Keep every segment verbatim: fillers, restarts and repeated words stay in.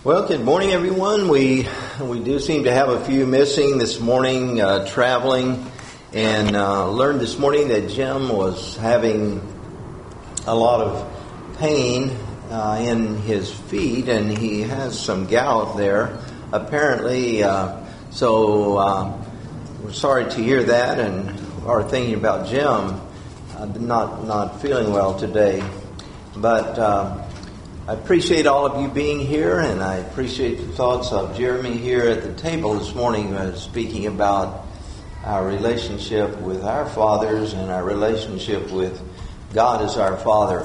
Well, good morning, everyone. We we do seem to have a few missing this morning, uh, traveling, and uh, learned this morning that Jim was having a lot of pain uh, in his feet, and he has some gout there, apparently. Uh, so uh, we're sorry to hear that, and are thinking about Jim uh, not not feeling well today, but. Uh, I appreciate all of you being here, and I appreciate the thoughts of Jeremy here at the table this morning, uh, speaking about our relationship with our fathers and our relationship with God as our Father.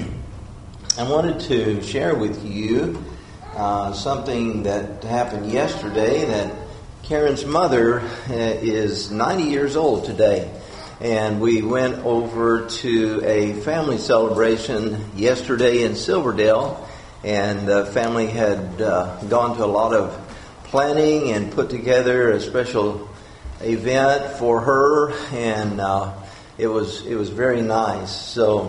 I wanted to share with you uh, something that happened yesterday, that Karen's mother uh, is ninety years old today. And we went over to a family celebration yesterday in Silverdale, and the family had uh, gone to a lot of planning and put together a special event for her, and uh, it was it was very nice. So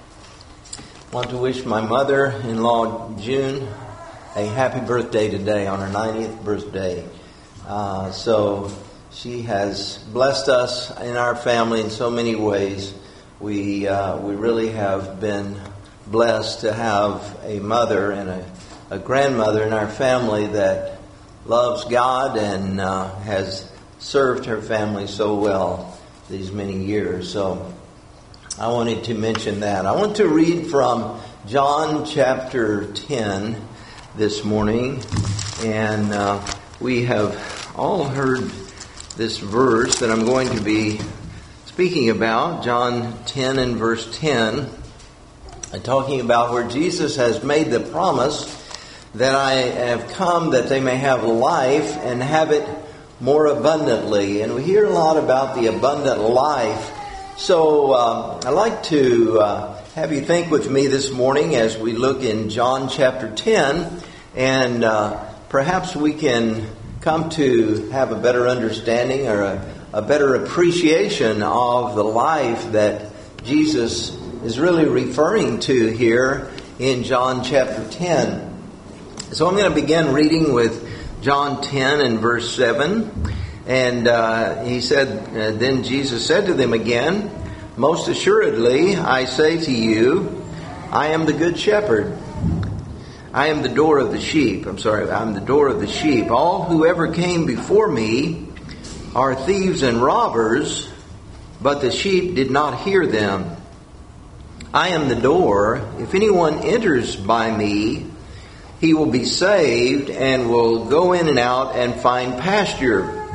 I want to wish my mother-in-law June a happy birthday today on her ninetieth birthday. Uh, so. She has blessed us in our family in so many ways. We uh, we really have been blessed to have a mother and a, a grandmother in our family that loves God and uh, has served her family so well these many years. So I wanted to mention that. I want to read from John chapter ten this morning. And uh, we have all heard this verse that I'm going to be speaking about, John ten and verse ten, talking about where Jesus has made the promise that I have come that they may have life and have it more abundantly. And we hear a lot about the abundant life. So uh, I'd like to uh, have you think with me this morning as we look in John chapter ten, and uh, perhaps we can come to have a better understanding or a, a better appreciation of the life that Jesus is really referring to here in John chapter ten. So I'm going to begin reading with John ten and verse seven. And uh, he said, uh, then Jesus said to them again, most assuredly I say to you, I am the good shepherd. I am the door of the sheep. I'm sorry, I'm the door of the sheep. All who ever came before me are thieves and robbers, but the sheep did not hear them. I am the door. If anyone enters by me, he will be saved and will go in and out and find pasture.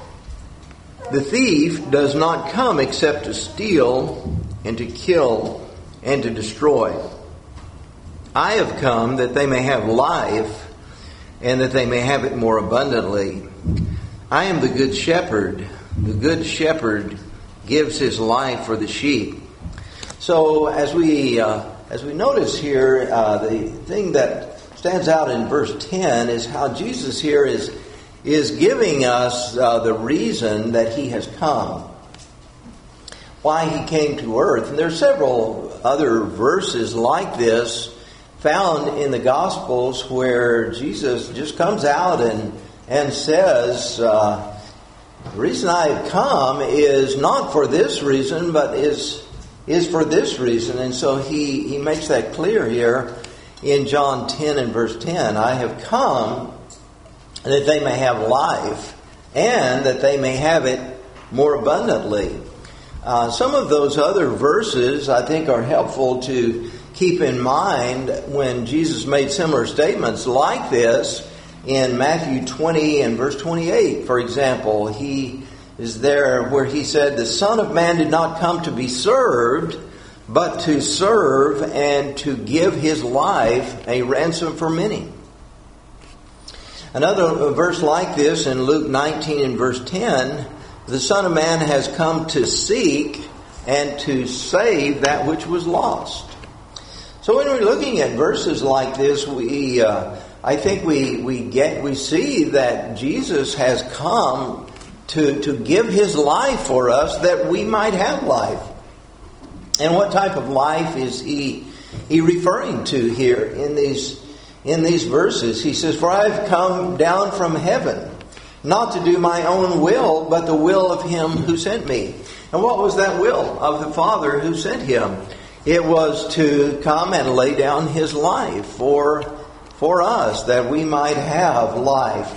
The thief does not come except to steal and to kill and to destroy. I have come that they may have life, and that they may have it more abundantly. I am the good shepherd. The good shepherd gives his life for the sheep. So as we uh, as we notice here, uh, the thing that stands out in verse ten is how Jesus here is is giving us uh, the reason that he has come, why he came to earth. And there are several other verses like this found in the Gospels where Jesus just comes out and and says, uh, the reason I have come is not for this reason, but is is for this reason. And so he, he makes that clear here in John ten and verse ten. I have come that they may have life and that they may have it more abundantly. Uh, some of those other verses I think are helpful to keep in mind when Jesus made similar statements like this in Matthew twenty and verse twenty-eight. For example, he is there where he said, the Son of Man did not come to be served, but to serve and to give his life a ransom for many. Another verse like this in Luke nineteen and verse ten, the Son of Man has come to seek and to save that which was lost. So when we're looking at verses like this, we, uh, I think we we get we see that Jesus has come to to give his life for us that we might have life. And what type of life is he he referring to here in these in these verses. He says, "For I have come down from heaven, not to do my own will, but the will of him who sent me." And what was that will of the Father who sent him? It was to come and lay down his life for, for us, that we might have life.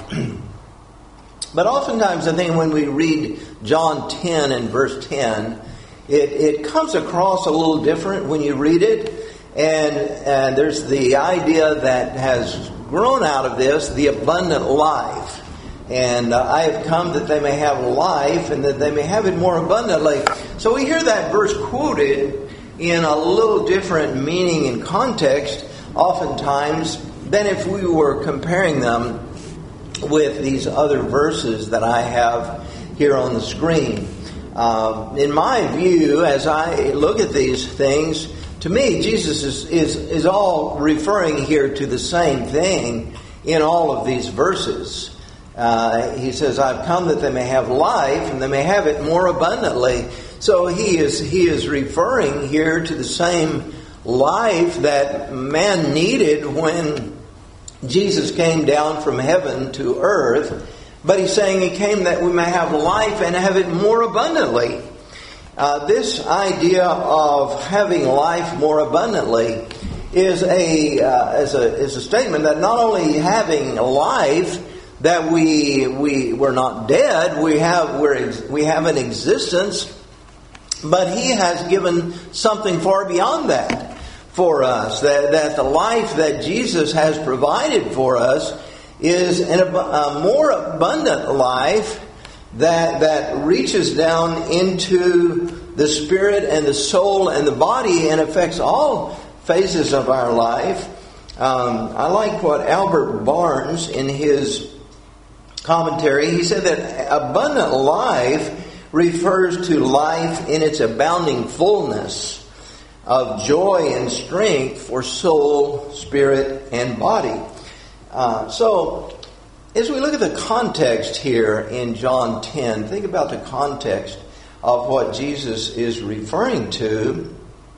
But oftentimes I think when we read John ten and verse ten, it, it comes across a little different when you read it. And, and there's the idea that has grown out of this, the abundant life. And uh, I have come that they may have life and that they may have it more abundantly. So we hear that verse quoted in a little different meaning and context oftentimes than if we were comparing them with these other verses that I have here on the screen. Uh, in my view, as I look at these things, to me, Jesus is, is, is all referring here to the same thing in all of these verses. Uh, he says, "I've come that they may have life and they may have it more abundantly." So he is he is referring here to the same life that man needed when Jesus came down from heaven to earth. But he's saying he came that we may have life and have it more abundantly. Uh, this idea of having life more abundantly is a, uh, is a is a statement that not only having life, that we we we're not dead, we have we're we have an existence, but he has given something far beyond that for us. That that the life that Jesus has provided for us is an, a more abundant life that that reaches down into the spirit and the soul and the body and affects all phases of our life. Um, I like what Albert Barnes, in his commentary, he said that abundant life refers to life in its abounding fullness of joy and strength for soul, spirit, and body. Uh, so, as we look at the context here in John ten, think about the context of what Jesus is referring to.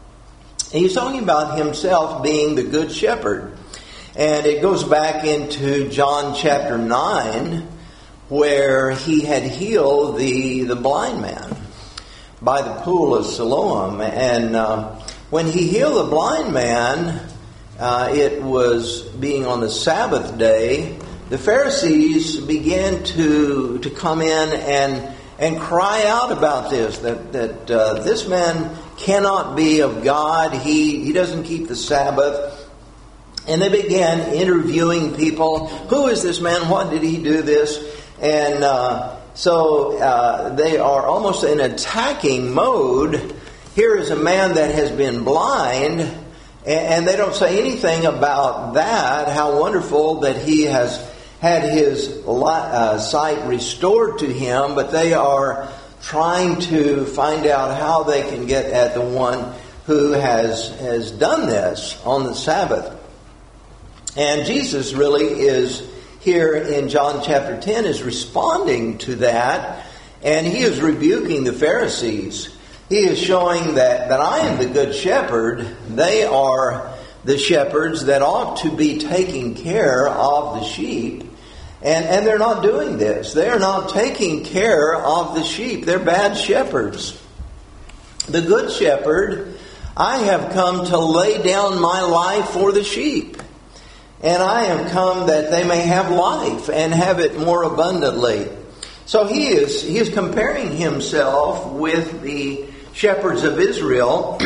He's talking about himself being the good shepherd. And it goes back into John chapter nine, where he had healed the, the blind man by the pool of Siloam. And uh, when he healed the blind man, uh, it was being on the Sabbath day. The Pharisees began to to come in and and cry out about this, that that uh, this man cannot be of God. He he doesn't keep the Sabbath. And they began interviewing people. Who is this man? What did he do this? And uh, so uh, they are almost in attacking mode. Here is a man that has been blind, and, and they don't say anything about that, how wonderful that he has had his uh, sight restored to him, but they are trying to find out how they can get at the one who has, has done this on the Sabbath. And Jesus really is here in John chapter ten is responding to that, and he is rebuking the Pharisees. He is showing that, that I am the good shepherd. They are the shepherds that ought to be taking care of the sheep. And, and they're not doing this. They're not taking care of the sheep. They're bad shepherds. The good shepherd, I have come to lay down my life for the sheep. And I am come that they may have life and have it more abundantly. So he is he is comparing himself with the shepherds of Israel,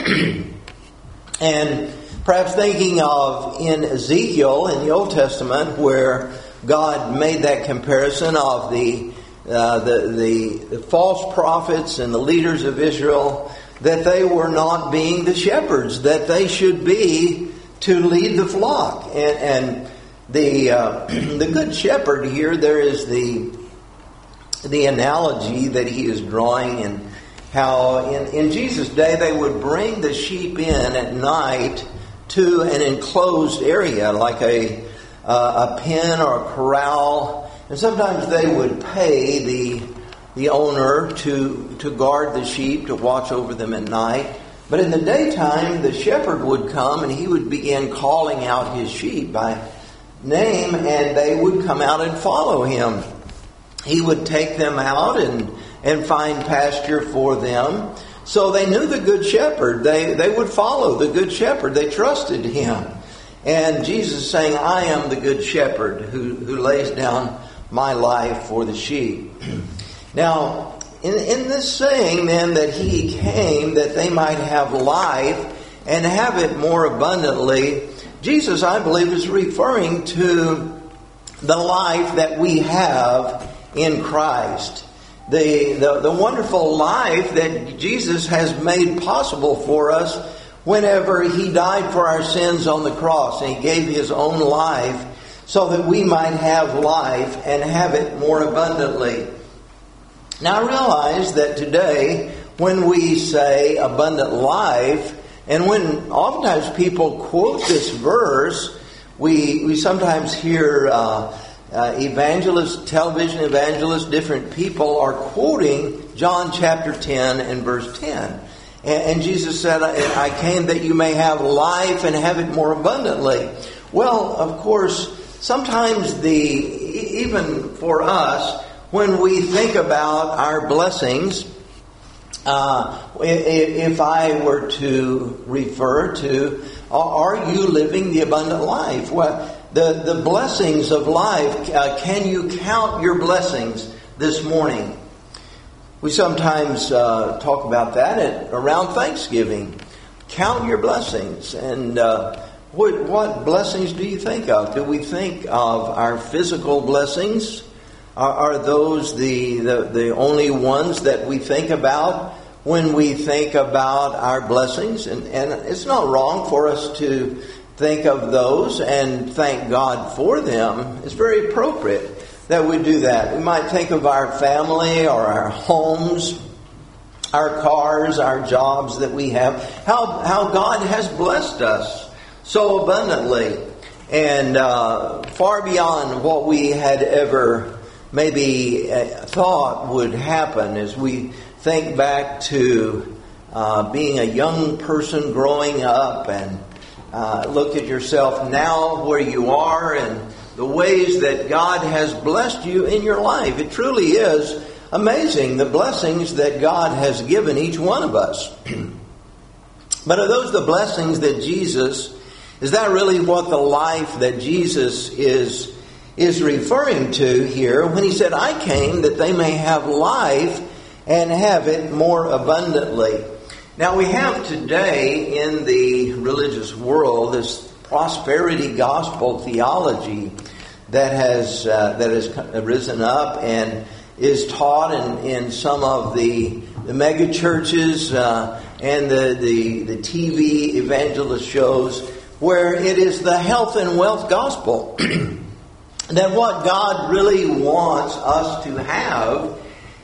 and perhaps thinking of in Ezekiel in the Old Testament, where God made that comparison of the, uh, the the the false prophets and the leaders of Israel, that they were not being the shepherds, that they should be to lead the flock. And, and the uh, the good shepherd here, there is the the analogy that he is drawing, and how in, in Jesus' day they would bring the sheep in at night to an enclosed area, like a uh, a pen or a corral, and sometimes they would pay the the owner to to guard the sheep, to watch over them at night. But in the daytime, the shepherd would come and he would begin calling out his sheep by name, and they would come out and follow him. He would take them out and, and find pasture for them. So they knew the Good Shepherd. They, they would follow the Good Shepherd. They trusted him. And Jesus is saying, I am the Good Shepherd who, who lays down my life for the sheep. Now, in, in this saying then that he came that they might have life and have it more abundantly, Jesus, I believe, is referring to the life that we have in Christ. The, the, the wonderful life that Jesus has made possible for us whenever he died for our sins on the cross, and he gave his own life so that we might have life and have it more abundantly. Now I realize that today when we say abundant life, and when oftentimes people quote this verse, we, we sometimes hear uh, Uh, evangelists, television evangelists, different people are quoting John chapter ten and verse ten. And, and Jesus said, I came that you may have life and have it more abundantly. Well, of course, sometimes the, even for us, when we think about our blessings, uh, if I were to refer to, are you living the abundant life? Well, The, the blessings of life, uh, can you count your blessings this morning? We sometimes uh, talk about that at, around Thanksgiving. Count your blessings. And uh, what, what blessings do you think of? Do we think of our physical blessings? Are, are those the, the, the only ones that we think about when we think about our blessings? And, and it's not wrong for us to think of those and thank God for them. It's very appropriate that we do that. We might think of our family or our homes, our cars, our jobs that we have, how how God has blessed us so abundantly and uh, far beyond what we had ever maybe thought would happen. As we think back to uh, being a young person growing up and Uh, look at yourself now where you are and the ways that God has blessed you in your life. It truly is amazing, the blessings that God has given each one of us. But are those the blessings that Jesus, is that really what the life that Jesus is, is referring to here when he said, I came that they may have life and have it more abundantly? Now we have today in the religious world this prosperity gospel theology that has uh, that has risen up and is taught in, in some of the, the mega churches uh, and the, the, the T V evangelist shows, where it is the health and wealth gospel. That what God really wants us to have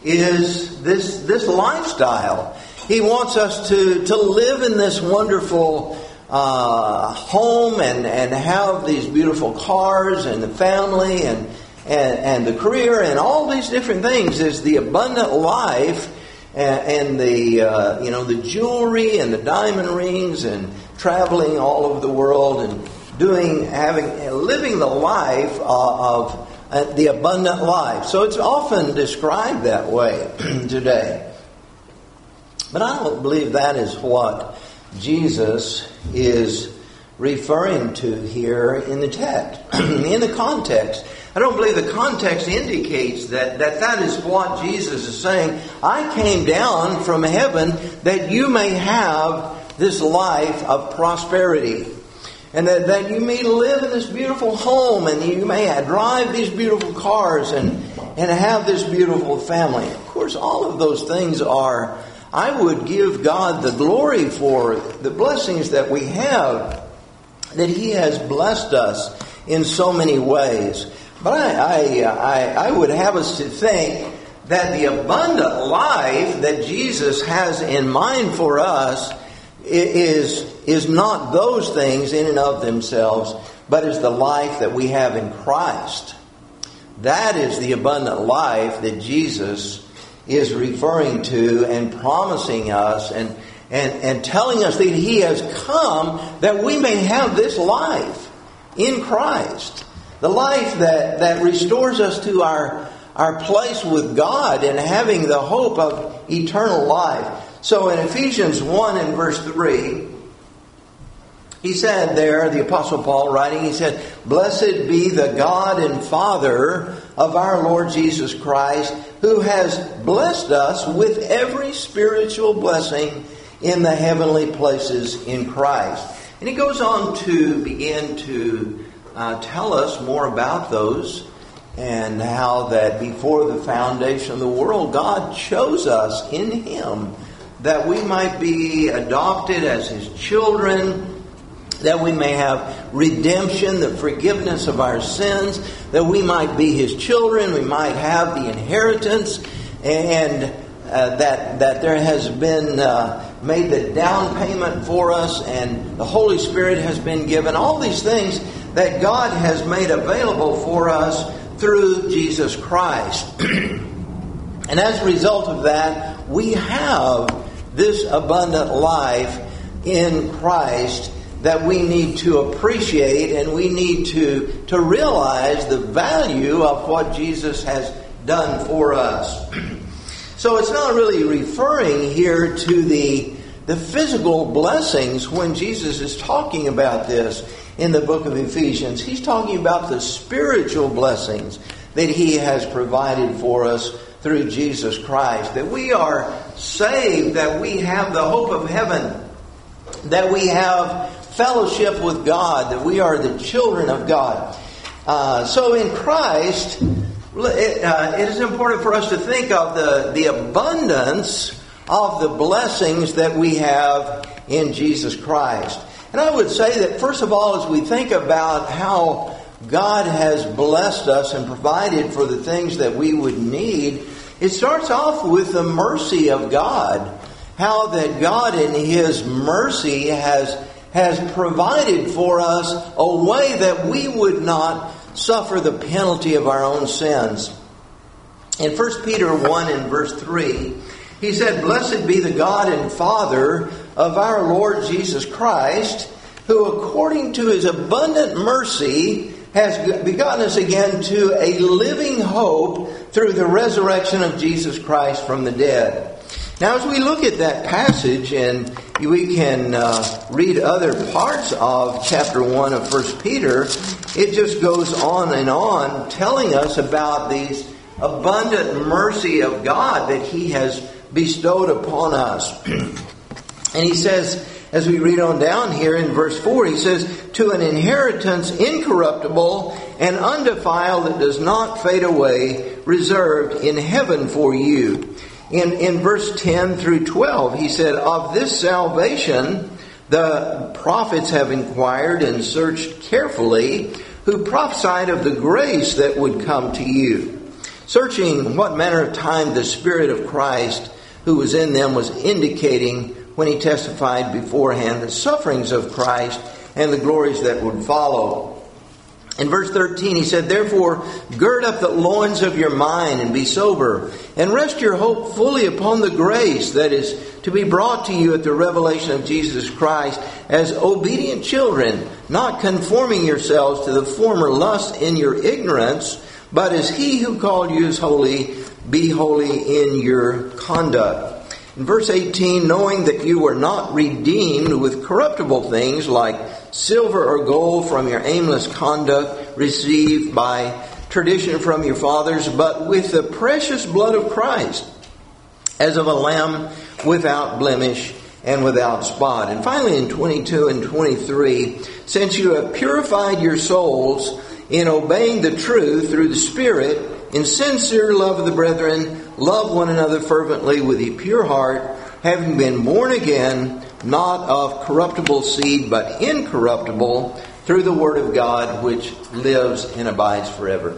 is this this lifestyle. He wants us to, to live in this wonderful uh, home and, and have these beautiful cars and the family and, and and the career and all these different things. Is the abundant life and, and the uh, you know the jewelry and the diamond rings and traveling all over the world and doing having living the life uh, of uh, the abundant life. So it's often described that way today. But I don't believe that is what Jesus is referring to here in the text, in the context. I don't believe the context indicates that, that that is what Jesus is saying. I came down from heaven that you may have this life of prosperity. And that, that you may live in this beautiful home and you may drive these beautiful cars and, and have this beautiful family. Of course, all of those things are... I would give God the glory for the blessings that we have, that He has blessed us in so many ways. But I, I, I, I would have us to think that the abundant life that Jesus has in mind for us is, is not those things in and of themselves, but is the life that we have in Christ. That is the abundant life that Jesus is referring to and promising us and, and, and telling us that He has come that we may have this life in Christ. The life that, that restores us to our, our place with God and having the hope of eternal life. So in Ephesians one and verse three, he said there, the Apostle Paul writing, he said, "Blessed be the God and Father of our Lord Jesus Christ, who has blessed us with every spiritual blessing in the heavenly places in Christ." And he goes on to begin to uh, tell us more about those, and how that before the foundation of the world, God chose us in Him that we might be adopted as His children, that we may have redemption, the forgiveness of our sins, that we might be His children, we might have the inheritance, and uh, that that there has been uh, made the down payment for us, and the Holy Spirit has been given. All these things that God has made available for us through Jesus Christ. And as a result of that, we have this abundant life in Christ that we need to appreciate, and we need to, to realize the value of what Jesus has done for us. So it's not really referring here to the, the physical blessings when Jesus is talking about this in the book of Ephesians. He's talking about the spiritual blessings that He has provided for us through Jesus Christ. That we are saved, that we have the hope of heaven, that we have fellowship with God, that we are the children of God. Uh, so in Christ, it, uh, it is important for us to think of the, the abundance of the blessings that we have in Jesus Christ. And I would say that first of all, as we think about how God has blessed us and provided for the things that we would need, it starts off with the mercy of God. How that God in His mercy has, has provided for us a way that we would not suffer the penalty of our own sins. In First Peter one and verse three, he said, "Blessed be the God and Father of our Lord Jesus Christ, who according to His abundant mercy has begotten us again to a living hope through the resurrection of Jesus Christ from the dead." Now, as we look at that passage, and we can uh, read other parts of chapter one of First Peter, it just goes on and on telling us about these abundant mercy of God that He has bestowed upon us. And he says, as we read on down here in verse four, he says, "To an inheritance incorruptible and undefiled that does not fade away, reserved in heaven for you." In, in verse ten through twelve, he said, "Of this salvation the prophets have inquired and searched carefully, who prophesied of the grace that would come to you, searching what manner of time the Spirit of Christ who was in them was indicating when He testified beforehand the sufferings of Christ and the glories that would follow." In verse thirteen, he said, "Therefore, gird up the loins of your mind and be sober, and rest your hope fully upon the grace that is to be brought to you at the revelation of Jesus Christ, as obedient children, not conforming yourselves to the former lust in your ignorance, but as He who called you is holy, be holy in your conduct." In verse eighteen, "Knowing that you were not redeemed with corruptible things like silver or gold from your aimless conduct received by tradition from your fathers, but with the precious blood of Christ, as of a lamb without blemish and without spot." And finally in twenty-two and twenty-three, "Since you have purified your souls in obeying the truth through the Spirit, in sincere love of the brethren, love one another fervently with a pure heart, having been born again, not of corruptible seed, but incorruptible, through the Word of God, which lives and abides forever."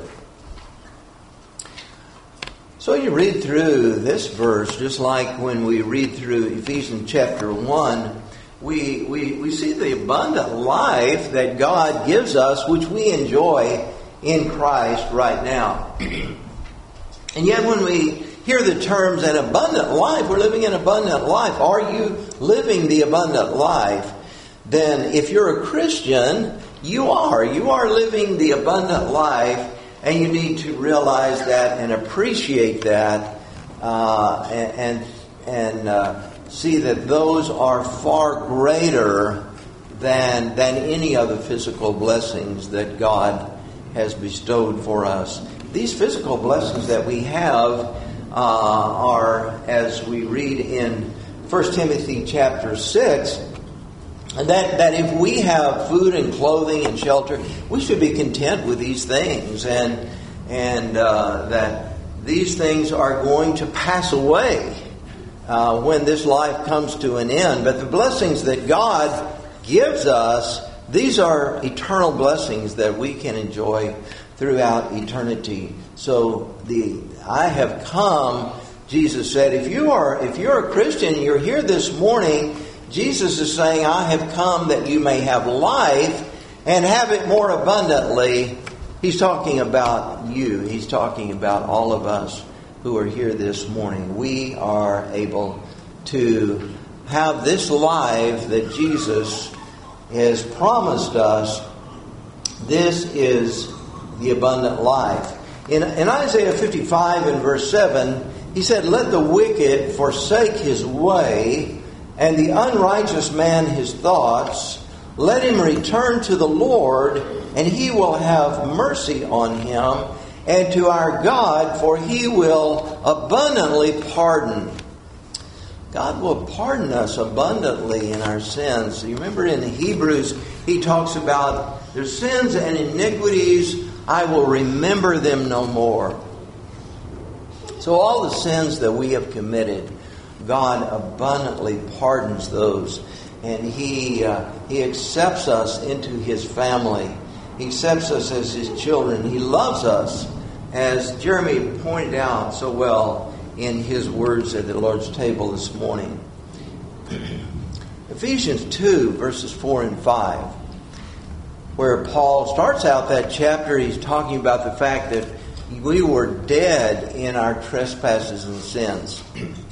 So you read through this verse, just like when we read through Ephesians chapter one, we, we, we see the abundant life that God gives us, which we enjoy in Christ right now. And yet when we hear the terms an abundant life, we're living an abundant life. Are you living the abundant life? Then if you're a Christian, you are. You are living the abundant life, and you need to realize that and appreciate that, uh, and and, and uh, see that those are far greater than than any other physical blessings that God has bestowed for us. These physical blessings that we have uh, are, as we read in First Timothy chapter six, and that, that if we have food and clothing and shelter, we should be content with these things, and and uh, that these things are going to pass away uh, when this life comes to an end. But the blessings that God gives us, these are eternal blessings that we can enjoy throughout eternity. So the I have come, Jesus said, if you are if you're a Christian, you're here this morning, Jesus is saying, I have come that you may have life and have it more abundantly. He's talking about you. He's talking about all of us who are here this morning. We are able to have this life that Jesus has promised us. This is the abundant life. In, in Isaiah fifty-five and verse seven, he said, let the wicked forsake his way, and the unrighteous man his thoughts. Let him return to the Lord, and He will have mercy on him, and to our God, for He will abundantly pardon. God will pardon us abundantly in our sins. You remember in Hebrews, he talks about their sins and iniquities, I will remember them no more. So all the sins that we have committed, God abundantly pardons those, and He uh, He accepts us into His family. He accepts us as His children. He loves us, as Jeremy pointed out so well in his words at the Lord's table this morning. Ephesians two, verses four and five, where Paul starts out that chapter, he's talking about the fact that we were dead in our trespasses and sins.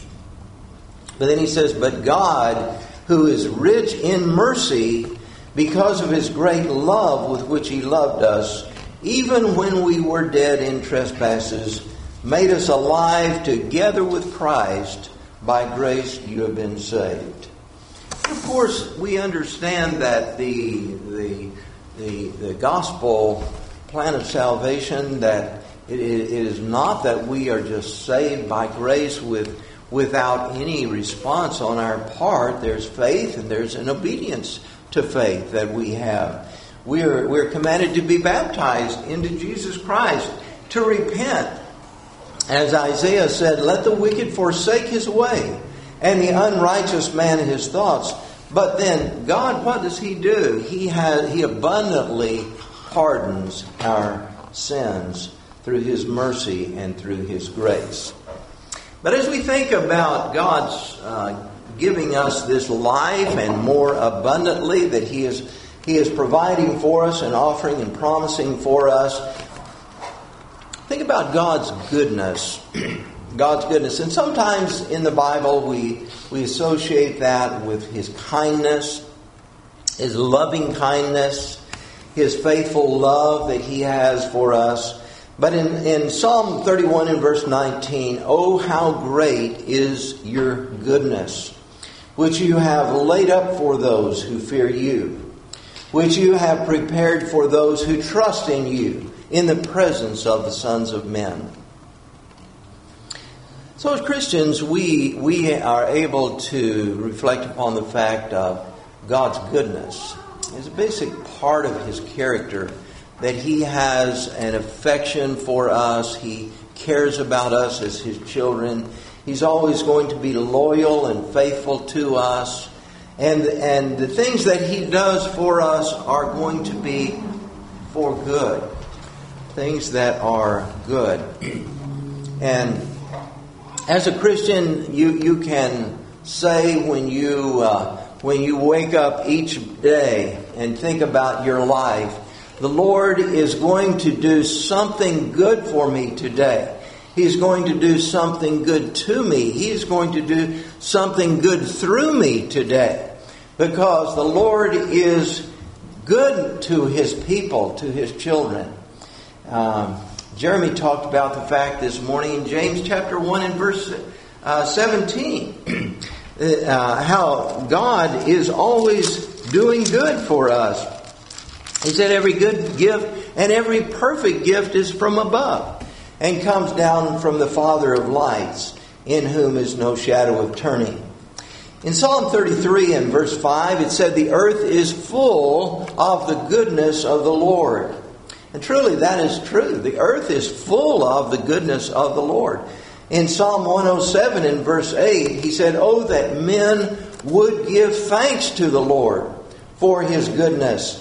But then he says, but God, who is rich in mercy, because of His great love with which He loved us, even when we were dead in trespasses, made us alive together with Christ. By grace you have been saved. Of course, we understand that the the the, the gospel plan of salvation, that it, it is not that we are just saved by grace with without any response on our part. There's faith and there's an obedience to faith that we have. We're we're commanded to be baptized into Jesus Christ, to repent. As Isaiah said, let the wicked forsake his way, and the unrighteous man his thoughts. But then God, what does He do? He has He abundantly pardons our sins through His mercy and through His grace. But as we think about God's uh, giving us this life and more abundantly that He is He is providing for us and offering and promising for us, think about God's goodness. God's goodness. And sometimes in the Bible we, we associate that with His kindness, His loving kindness, His faithful love that He has for us. But in, in Psalm thirty-one and verse nineteen, oh, how great is your goodness, which you have laid up for those who fear you, which you have prepared for those who trust in you in the presence of the sons of men. So as Christians, we, we are able to reflect upon the fact of God's goodness. It's a basic part of His character, that He has an affection for us. He cares about us as His children. He's always going to be loyal and faithful to us. And, and the things that He does for us are going to be for good. Things that are good. And as a Christian, you, you can say when you, uh, when you wake up each day and think about your life, the Lord is going to do something good for me today. He's going to do something good to me. He's going to do something good through me today. Because the Lord is good to His people, to His children. Um, Jeremy talked about the fact this morning in James chapter one and verse uh, seventeen, uh, how God is always doing good for us. He said every good gift and every perfect gift is from above and comes down from the Father of lights, in whom is no shadow of turning. In Psalm thirty-three and verse five, it said, the earth is full of the goodness of the Lord. And truly that is true. The earth is full of the goodness of the Lord. In Psalm one oh seven and verse eight, he said, oh, that men would give thanks to the Lord for His goodness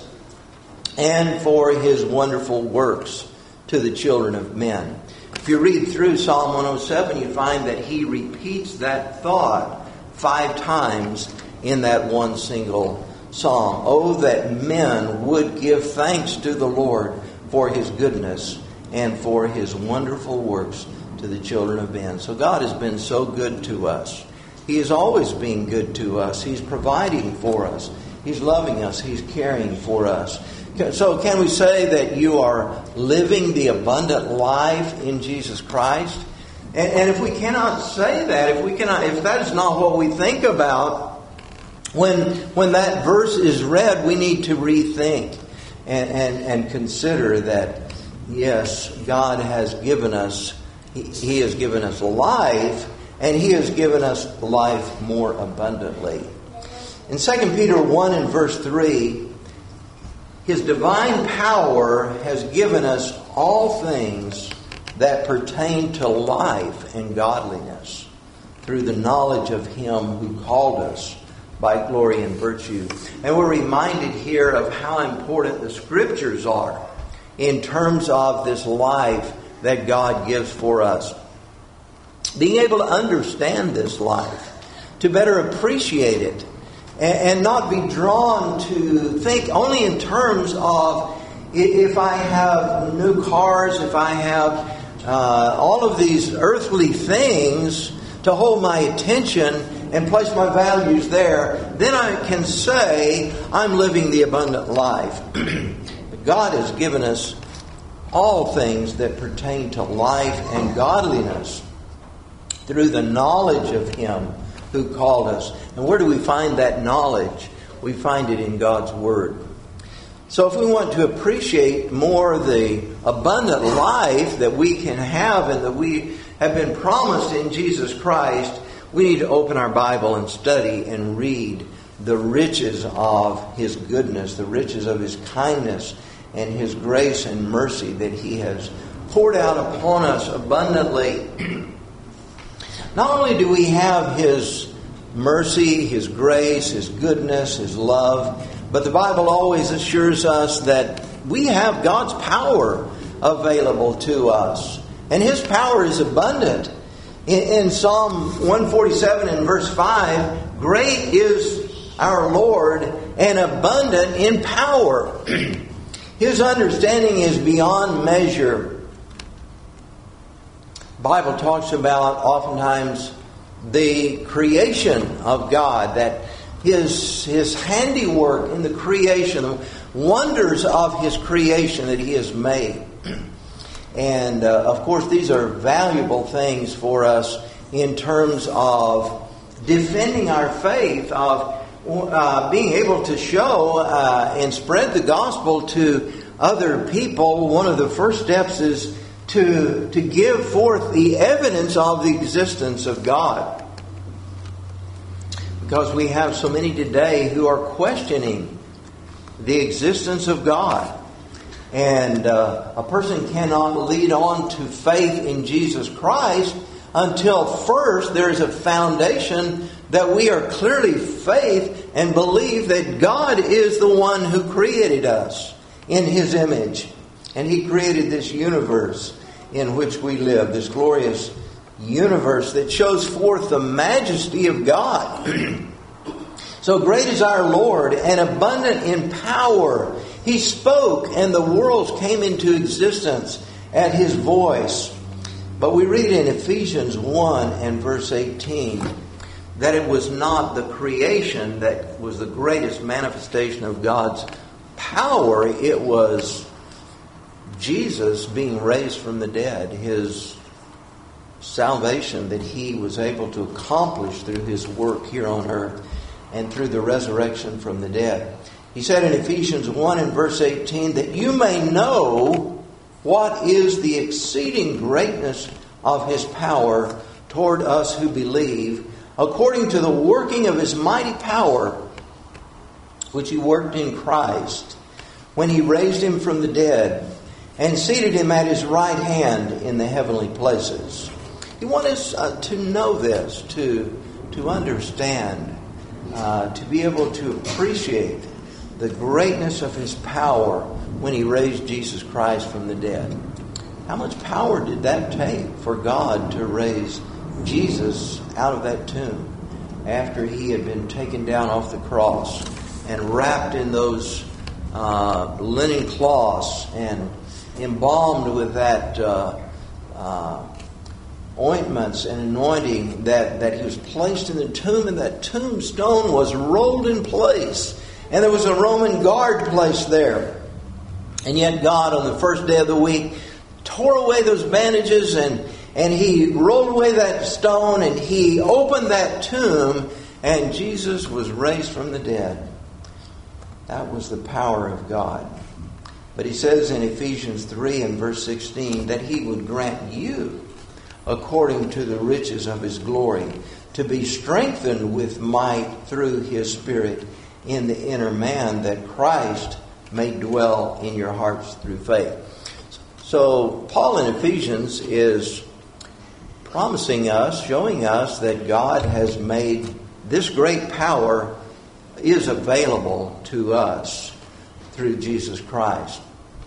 and for His wonderful works to the children of men. If you read through Psalm one oh seven, you find that he repeats that thought five times in that one single psalm. Oh, that men would give thanks to the Lord for His goodness and for His wonderful works to the children of men. So God has been so good to us. He is always being good to us. He's providing for us. He's loving us. He's caring for us. So can we say that you are living the abundant life in Jesus Christ? And, and if we cannot say that, if we cannot, if that is not what we think about, when when that verse is read, we need to rethink and, and, and consider that, yes, God has given us, he, he has given us life, and He has given us life more abundantly. In Second Peter one and verse three, His divine power has given us all things that pertain to life and godliness through the knowledge of Him who called us by glory and virtue. And we're reminded here of how important the Scriptures are in terms of this life that God gives for us. Being able to understand this life, to better appreciate it, and not be drawn to think only in terms of if I have new cars, if I have uh, all of these earthly things to hold my attention and place my values there, then I can say I'm living the abundant life. God has given us all things that pertain to life and godliness through the knowledge of Him who called us. And where do we find that knowledge? We find it in God's Word. So if we want to appreciate more the abundant life that we can have and that we have been promised in Jesus Christ, we need to open our Bible and study and read the riches of His goodness, the riches of His kindness and His grace and mercy that He has poured out upon us abundantly. Not only do we have His mercy, His grace, His goodness, His love, but the Bible always assures us that we have God's power available to us. And His power is abundant. In, in Psalm one forty-seven and verse five, great is our Lord and abundant in power. His understanding is beyond measure. The Bible talks about oftentimes the creation of God, that His, His handiwork in the creation, the wonders of His creation that He has made. And uh, of course these are valuable things for us in terms of defending our faith, of uh, being able to show uh, and spread the gospel to other people. One of the first steps is to, to give forth the evidence of the existence of God. Because we have so many today who are questioning the existence of God. And uh, a person cannot lead on to faith in Jesus Christ until first there is a foundation that we are clearly faith and believe that God is the one who created us in His image. And He created this universe in which we live, this glorious universe that shows forth the majesty of God. So great is our Lord and abundant in power. He spoke and the worlds came into existence at His voice. But we read in Ephesians one and verse eighteen that it was not the creation that was the greatest manifestation of God's power, it was Jesus being raised from the dead, His salvation that He was able to accomplish through His work here on earth and through the resurrection from the dead. He said in Ephesians one and verse eighteen, that you may know what is the exceeding greatness of His power toward us who believe, according to the working of His mighty power, which He worked in Christ, when He raised Him from the dead and seated Him at His right hand in the heavenly places. He wants us uh, to know this, to, to understand, uh, to be able to appreciate the greatness of His power when He raised Jesus Christ from the dead. How much power did that take for God to raise Jesus out of that tomb after He had been taken down off the cross and wrapped in those uh, linen cloths and embalmed with that uh, uh, ointments and anointing, that, that He was placed in the tomb, and that tombstone was rolled in place, and there was a Roman guard placed there. And yet God, on the first day of the week, tore away those bandages, and, and He rolled away that stone, and He opened that tomb, and Jesus was raised from the dead. That was the power of God. But He says in Ephesians three and verse sixteen that He would grant you, according to the riches of His glory, to be strengthened with might through His Spirit in the inner man, that Christ may dwell in your hearts through faith. So Paul in Ephesians is promising us, showing us that God has made this great power is available to us through Jesus Christ.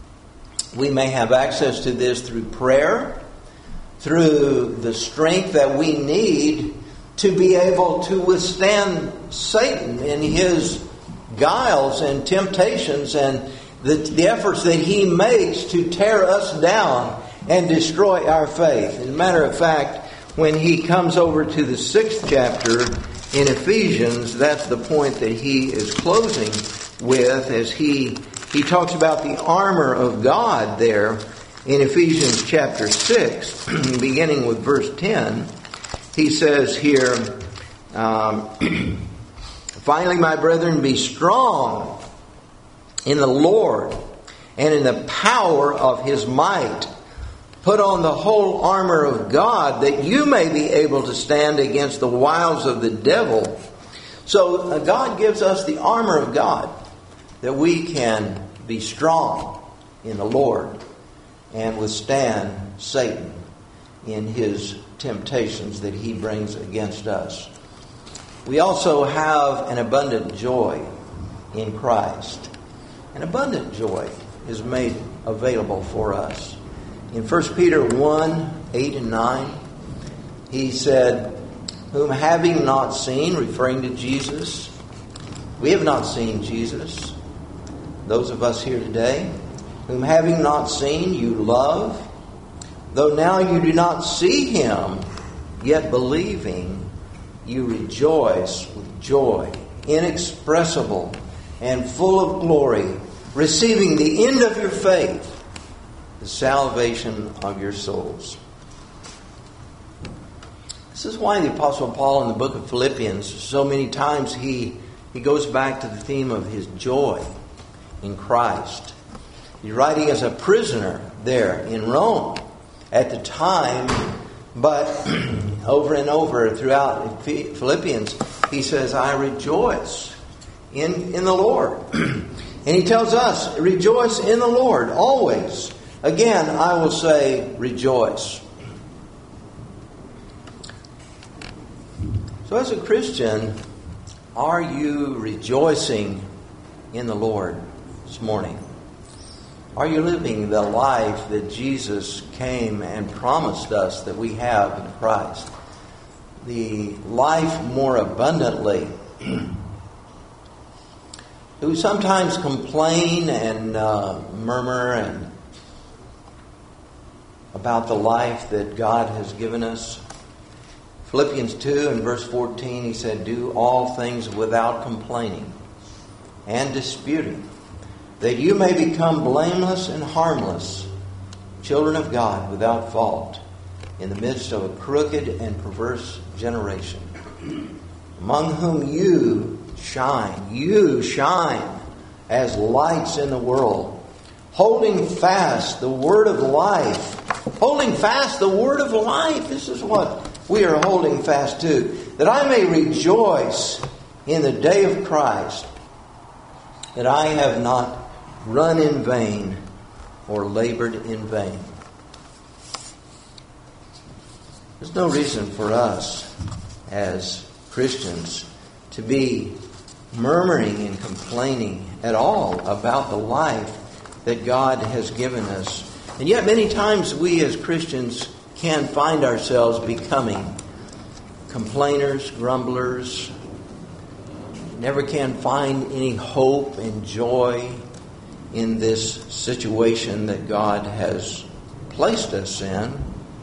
We may have access to this through prayer, through the strength that we need to be able to withstand Satan in his guiles and temptations and the, the efforts that he makes to tear us down and destroy our faith. As a matter of fact, when he comes over to the sixth chapter in Ephesians, that's the point that he is closing with, as he he talks about the armor of God there in Ephesians chapter six, beginning with verse ten. He says here, um, finally, my brethren, be strong in the Lord and in the power of His might. Put on the whole armor of God, that you may be able to stand against the wiles of the devil. So uh, God gives us the armor of God, that we can be strong in the Lord and withstand Satan in his temptations that he brings against us. We also have an abundant joy in Christ. An abundant joy is made available for us. In First Peter one, eight and nine, he said, whom having not seen, referring to Jesus, we have not seen Jesus, those of us here today, whom having not seen you love, though now you do not see Him, yet believing, you rejoice with joy inexpressible and full of glory, receiving the end of your faith, the salvation of your souls. This is why the Apostle Paul in the book of Philippians, so many times he, he goes back to the theme of his joy in Christ. He's writing as a prisoner there in Rome at the time, but over and over throughout Philippians, he says, I rejoice in, in the Lord. And he tells us, rejoice in the Lord always. Again, I will say, rejoice. So as a Christian, are you rejoicing in the Lord this morning? Are you living the life that Jesus came and promised us that we have in Christ? The life more abundantly. Do we sometimes complain and uh, murmur and about the life that God has given us? Philippians two and verse fourteen, he said, do all things without complaining and disputing, that you may become blameless and harmless, children of God without fault, in the midst of a crooked and perverse generation, among whom you shine, you shine as lights in the world, holding fast the word of life. Holding fast the word of life. This is what we are holding fast to. That I may rejoice in the day of Christ, that I have not run in vain or labored in vain. There's no reason for us as Christians to be murmuring and complaining at all about the life that God has given us. And yet many times we as Christians can find ourselves becoming complainers, grumblers, never can find any hope and joy in this situation that God has placed us in.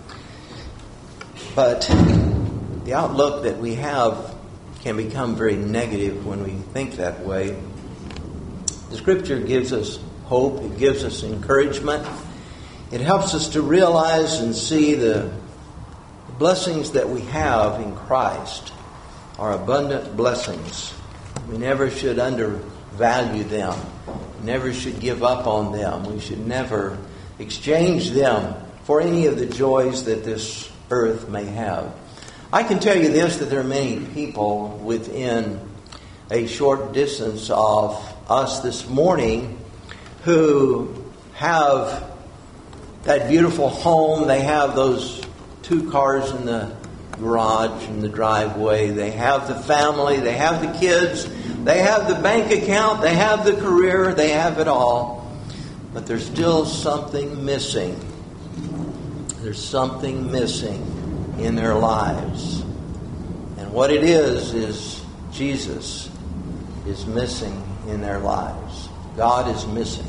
But the outlook that we have can become very negative when we think that way. The Scripture gives us hope. It gives us encouragement. It helps us to realize and see the blessings that we have in Christ are abundant blessings. We never should undervalue them. We never should give up on them. We should never exchange them for any of the joys that this earth may have. I can tell you this, that there are many people within a short distance of us this morning who have that beautiful home. They have those two cars in the garage, in the driveway. They have the family. They have the kids. They have the bank account. They have the career. They have it all. But there's still something missing. There's something missing in their lives. And what it is, is Jesus is missing in their lives. God is missing.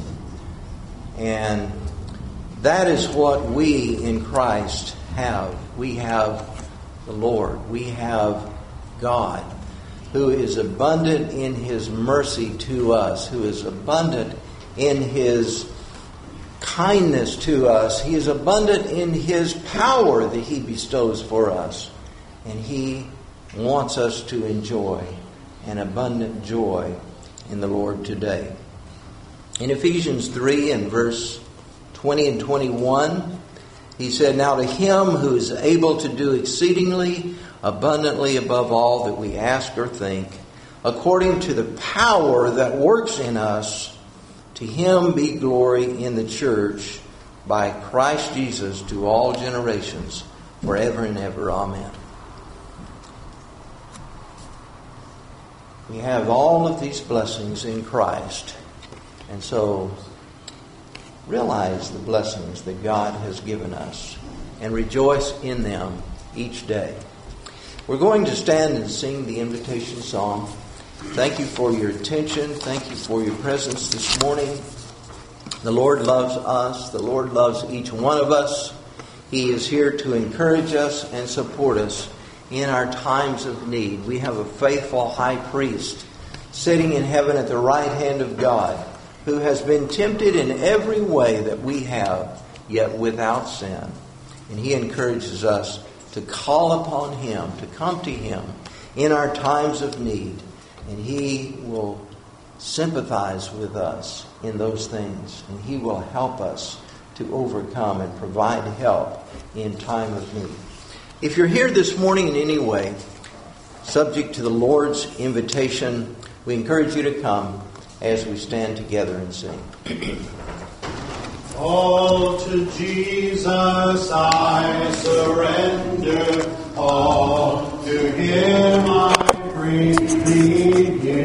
And that is what we in Christ have. We have the Lord. We have God, who is abundant in His mercy to us, who is abundant in His kindness to us. He is abundant in His power that He bestows for us. And He wants us to enjoy an abundant joy in the Lord today. In Ephesians three and verse twenty and twenty-one, he said, "Now to Him who is able to do exceedingly abundantly above all that we ask or think, according to the power that works in us, to Him be glory in the church by Christ Jesus to all generations, forever and ever. Amen." We have all of these blessings in Christ. And so realize the blessings that God has given us and rejoice in them each day. We're going to stand and sing the invitation song. Thank you for your attention. Thank you for your presence this morning. The Lord loves us. The Lord loves each one of us. He is here to encourage us and support us in our times of need. We have a faithful high priest sitting in heaven at the right hand of God, who has been tempted in every way that we have, yet without sin. And He encourages us to call upon Him, to come to Him in our times of need. And He will sympathize with us in those things. And He will help us to overcome and provide help in time of need. If you're here this morning in any way, subject to the Lord's invitation, we encourage you to come as we stand together and sing. All to Jesus I surrender, all to Him I bring.